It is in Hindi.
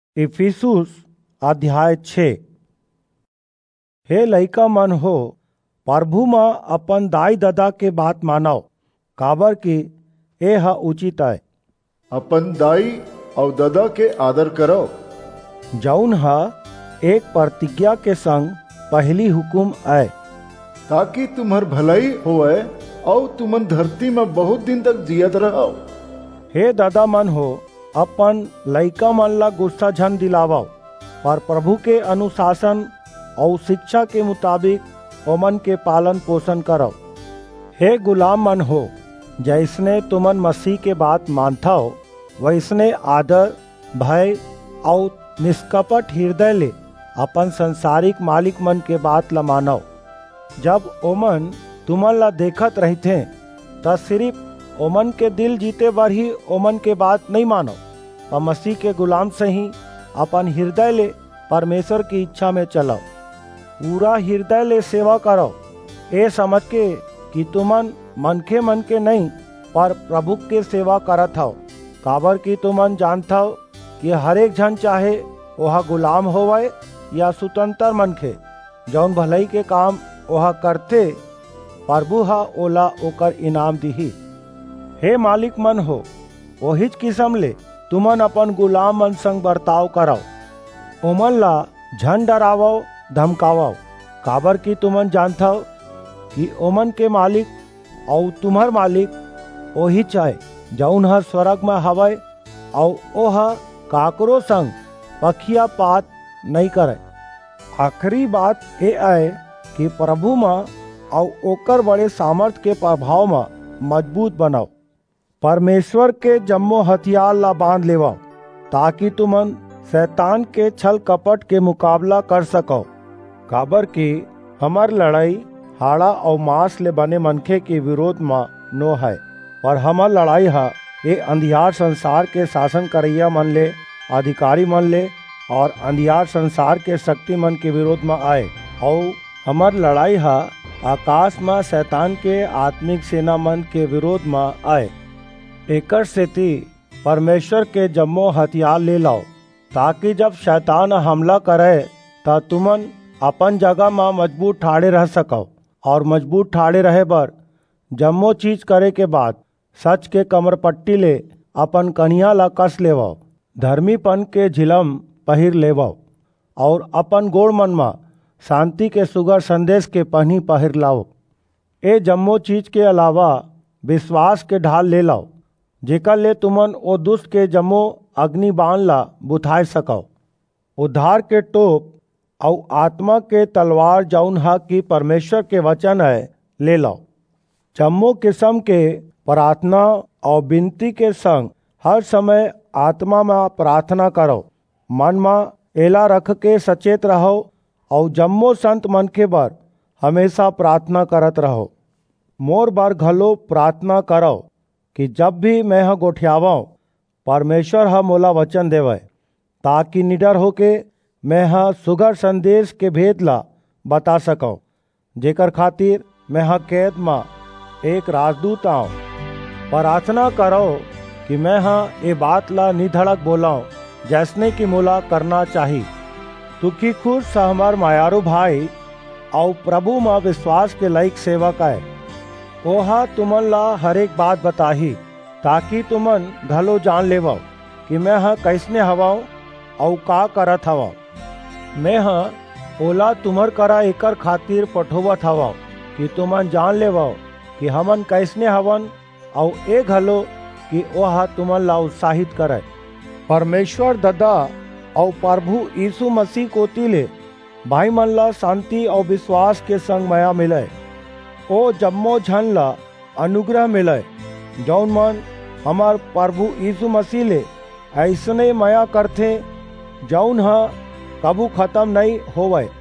इफिसुस अध्याय 6। हे लइका मन हो, प्रभु में अपन दाई दादा के बात मानव, काबर कि ए ह उचित है। अपन दाई और दादा के आदर करो, जौन ह एक प्रतिज्ञा के संग पहली हुकुम है, ताकि तुम्हार भलाई होए और तुमन धरती में बहुत दिन तक जियत रहो। हे दादा मन हो, अपन लइका मन ला गुस्सा झन दिलावो, पर प्रभु के अनुशासन और शिक्षा के मुताबिक ओमन के पालन पोषण करो। हे गुलाम मन हो, जैसने तुमन मसीह के बात मानता हो, वैसने आदर, भय और निष्कपट हृदय ले अपन संसारिक मालिक मन के बात ला मानो। जब ओमन तुमन ला देखत रहते त सिर्फ ओमन के दिल जीते बर ही ओमन के बात नहीं मानो, पर मसीह के गुलाम से ही अपन हृदय ले परमेश्वर की इच्छा में चलो। पूरा हृदय ले सेवा करो, ए समझ के कि तुमन मनखे मन के नहीं पर प्रभु के सेवा करत हो। काबर कि तुमन जानता हो कि हर एक जन चाहे वह गुलाम होवे या स्वतंत्र मनखे, जौन भलाई के काम वह करते, प्रभु हा ओला ओकर इनाम दिही। हे मालिक मन हो, ओहिच किस्म ले तुमन अपन गुलाम मन संग बर्ताव करो। ओमन ला झन डरावो धमकावो, काबर कि तुमन जानता हो कि ओमन के मालिक और तुम्हार मालिक ओही चाहे, जौन हर स्वर्ग में हवय और ओह काकरो संग पखिया पात नहीं करे। आखिरी बात ये है कि प्रभु में और ओकर बड़े सामर्थ के प्रभाव में मजबूत बनाओ। परमेश्वर के जम्मो हथियार ला बांध लेवा, ताकि तुमन शैतान के छल कपट के मुकाबला कर सको। काबर कि हमार लड़ाई हाड़ा और मांस ले बने मनखे के विरोध में नो है, पर हमार लड़ाई है ये अंधियार संसार के शासन करैया मन ले, अधिकारी मन ले और अंधियार संसार के शक्ति मन के विरोध में आए। और हमार लड़ाई है आकाश में शैतान के आत्मिक सेना मन के विरोध में आए। एकर सेती परमेश्वर के जम्मो हथियार ले लाओ, ताकि जब शैतान हमला करे त तुमन अपन जगह में मजबूत ठाड़े रह सको। और मजबूत ठाड़े रहे बर जम्मो चीज करे के बाद सच के कमर पट्टी ले अपन कनिया ला कस लेवो, धर्मीपन के झिलम पहिर लेवो और अपन गोड़ मन में शांति के सुगर संदेश के पहनी पहिर लाओ। ए जम्मो चीज के अलावा विश्वास के ढाल ले लाओ, जेकर ले तुमन ओ दुष्ट के जम्मो अग्नि बाण ला बुझाए सको। उद्धार के टोप और आत्मा के तलवार जौन हा की परमेश्वर के वचन है ले लो। जम्मो किस्म के प्रार्थना और विनती के संग हर समय आत्मा में प्रार्थना करो। मन में एला रख के सचेत रहो और जम्मो संत मन के बर हमेशा प्रार्थना करत रहो। मोर बार घलो प्रार्थना करो कि जब भी मैं ह गोठियावाऊं, परमेश्वर ह मोला वचन देवे, ताकि निडर होके मैं ह सुगर संदेश के भेद ला बता सकूं, जेकर खातिर मैं ह कैद में एक राजदूत आऊं। प्रार्थना करो कि मैं ह ये बात ला निधड़क बोलाऊं, जैसने कि मोला करना चाहिए। तुखिकुस हमार मायारू भाई और प्रभु में विश्वास के लायक सेवक है। ओहा तुमन ला हर एक बात बताही, ताकि तुमन घलो जान लेवो कि मैं ह कैसने हवाऊं और का करत हवा। मैं ह ओला तुमर करा एकर खातिर पठोवत हवा कि तुमन जान लेवो कि हमन कैसने हवन और ए घलो कि ओहा तुमन ला उत्साहित करे। परमेश्वर दादा और प्रभु यीशु मसीह को तिले भाई मन ला शांति और विश्वास के संग माया मिले। ओ जम्मो झन ला अनुग्रह मिले, जौन मन हमार प्रभु यीशु मसीह ले ऐसने माया करथे, जौन ह कबू खत्म नहीं होवे।